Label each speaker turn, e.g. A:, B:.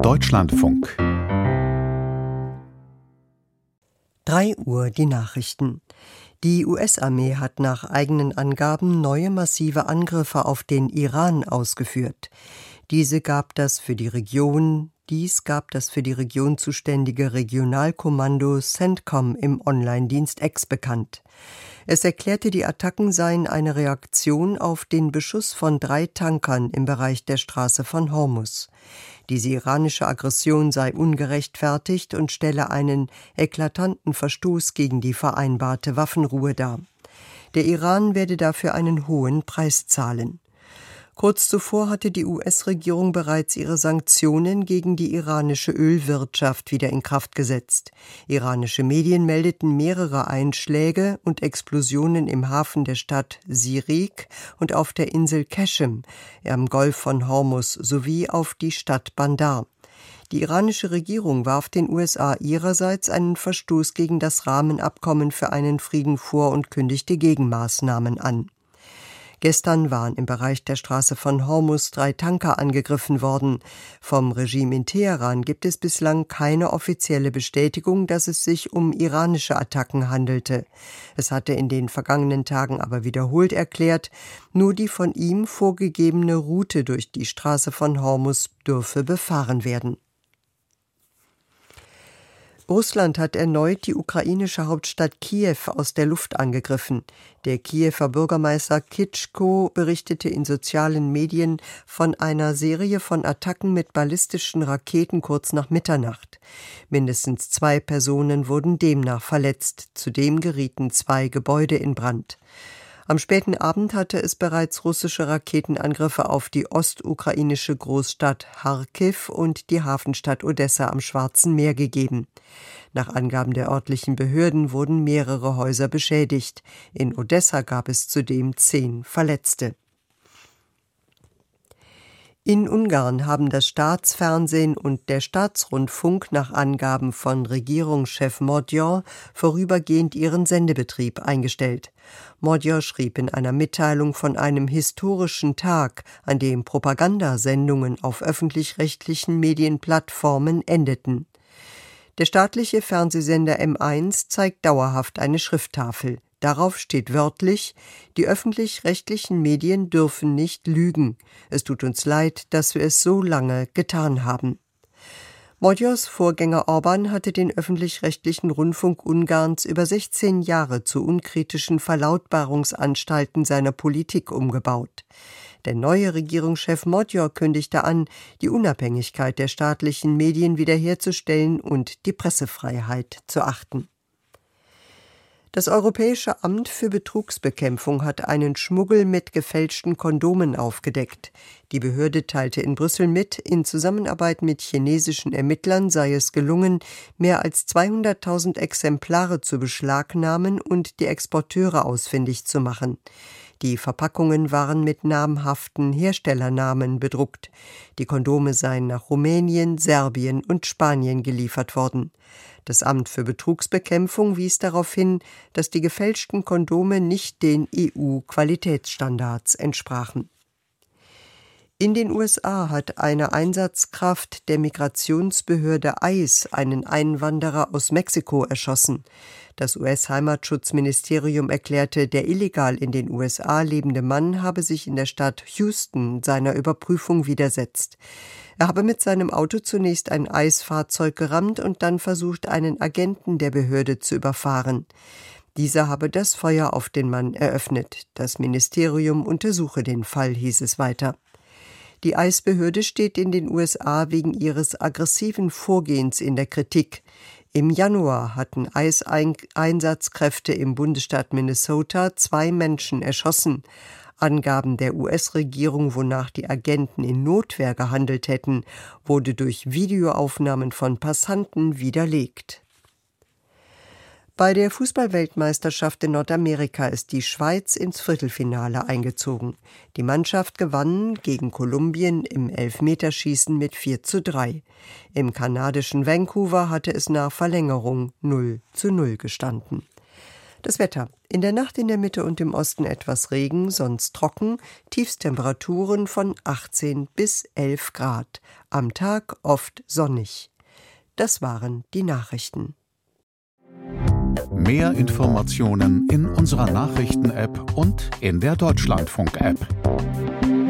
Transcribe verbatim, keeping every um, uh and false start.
A: Deutschlandfunk.
B: drei Uhr die Nachrichten. Die U S-Armee hat nach eigenen Angaben neue massive Angriffe auf den Iran ausgeführt. Diese gab das für die Region, dies gab das für die Region zuständige Regionalkommando CENTCOM im Online-Dienst X bekannt. Es erklärte, die Attacken seien eine Reaktion auf den Beschuss von drei Tankern im Bereich der Straße von Hormuz. Diese iranische Aggression sei ungerechtfertigt und stelle einen eklatanten Verstoß gegen die vereinbarte Waffenruhe dar. Der Iran werde dafür einen hohen Preis zahlen. Kurz zuvor hatte die U S-Regierung bereits ihre Sanktionen gegen die iranische Ölwirtschaft wieder in Kraft gesetzt. Iranische Medien meldeten mehrere Einschläge und Explosionen im Hafen der Stadt Sirik und auf der Insel Qashem am Golf von Hormuz sowie auf die Stadt Bandar. Die iranische Regierung warf den U S A ihrerseits einen Verstoß gegen das Rahmenabkommen für einen Frieden vor und kündigte Gegenmaßnahmen an. Gestern waren im Bereich der Straße von Hormuz drei Tanker angegriffen worden. Vom Regime in Teheran gibt es bislang keine offizielle Bestätigung, dass es sich um iranische Attacken handelte. Es hatte in den vergangenen Tagen aber wiederholt erklärt, nur die von ihm vorgegebene Route durch die Straße von Hormuz dürfe befahren werden. Russland hat erneut die ukrainische Hauptstadt Kiew aus der Luft angegriffen. Der Kiewer Bürgermeister Klitschko berichtete in sozialen Medien von einer Serie von Attacken mit ballistischen Raketen kurz nach Mitternacht. Mindestens zwei Personen wurden demnach verletzt. Zudem gerieten zwei Gebäude in Brand. Am späten Abend hatte es bereits russische Raketenangriffe auf die ostukrainische Großstadt Charkiw und die Hafenstadt Odessa am Schwarzen Meer gegeben. Nach Angaben der örtlichen Behörden wurden mehrere Häuser beschädigt. In Odessa gab es zudem zehn Verletzte. In Ungarn haben das Staatsfernsehen und der Staatsrundfunk nach Angaben von Regierungschef Magyar vorübergehend ihren Sendebetrieb eingestellt. Magyar schrieb in einer Mitteilung von einem historischen Tag, an dem Propagandasendungen auf öffentlich-rechtlichen Medienplattformen endeten. Der staatliche Fernsehsender M eins zeigt dauerhaft eine Schrifttafel. Darauf steht wörtlich: Die öffentlich-rechtlichen Medien dürfen nicht lügen. Es tut uns leid, dass wir es so lange getan haben. Magyars Vorgänger Orbán hatte den öffentlich-rechtlichen Rundfunk Ungarns über sechzehn Jahre zu unkritischen Verlautbarungsanstalten seiner Politik umgebaut. Der neue Regierungschef Magyar kündigte an, die Unabhängigkeit der staatlichen Medien wiederherzustellen und die Pressefreiheit zu achten. Das Europäische Amt für Betrugsbekämpfung hat einen Schmuggel mit gefälschten Kondomen aufgedeckt. Die Behörde teilte in Brüssel mit, in Zusammenarbeit mit chinesischen Ermittlern sei es gelungen, mehr als zweihunderttausend Exemplare zu beschlagnahmen und die Exporteure ausfindig zu machen. Die Verpackungen waren mit namhaften Herstellernamen bedruckt. Die Kondome seien nach Rumänien, Serbien und Spanien geliefert worden. Das Amt für Betrugsbekämpfung wies darauf hin, dass die gefälschten Kondome nicht den E U-Qualitätsstandards entsprachen. In den U S A hat eine Einsatzkraft der Migrationsbehörde ICE einen Einwanderer aus Mexiko erschossen. Das U S-Heimatschutzministerium erklärte, der illegal in den U S A lebende Mann habe sich in der Stadt Houston seiner Überprüfung widersetzt. Er habe mit seinem Auto zunächst ein ICE-Fahrzeug gerammt und dann versucht, einen Agenten der Behörde zu überfahren. Dieser habe das Feuer auf den Mann eröffnet. Das Ministerium untersuche den Fall, hieß es weiter. Die ICE-Behörde steht in den U S A wegen ihres aggressiven Vorgehens in der Kritik. Im Januar hatten ICE-Einsatzkräfte im Bundesstaat Minnesota zwei Menschen erschossen. Angaben der U S-Regierung, wonach die Agenten in Notwehr gehandelt hätten, wurde durch Videoaufnahmen von Passanten widerlegt. Bei der Fußballweltmeisterschaft in Nordamerika ist die Schweiz ins Viertelfinale eingezogen. Die Mannschaft gewann gegen Kolumbien im Elfmeterschießen mit vier zu drei. Im kanadischen Vancouver hatte es nach Verlängerung null zu null gestanden. Das Wetter. In der Nacht in der Mitte und im Osten etwas Regen, sonst trocken, Tiefstemperaturen von achtzehn bis elf Grad. Am Tag oft sonnig. Das waren die Nachrichten.
A: Mehr Informationen in unserer Nachrichten-App und in der Deutschlandfunk-App.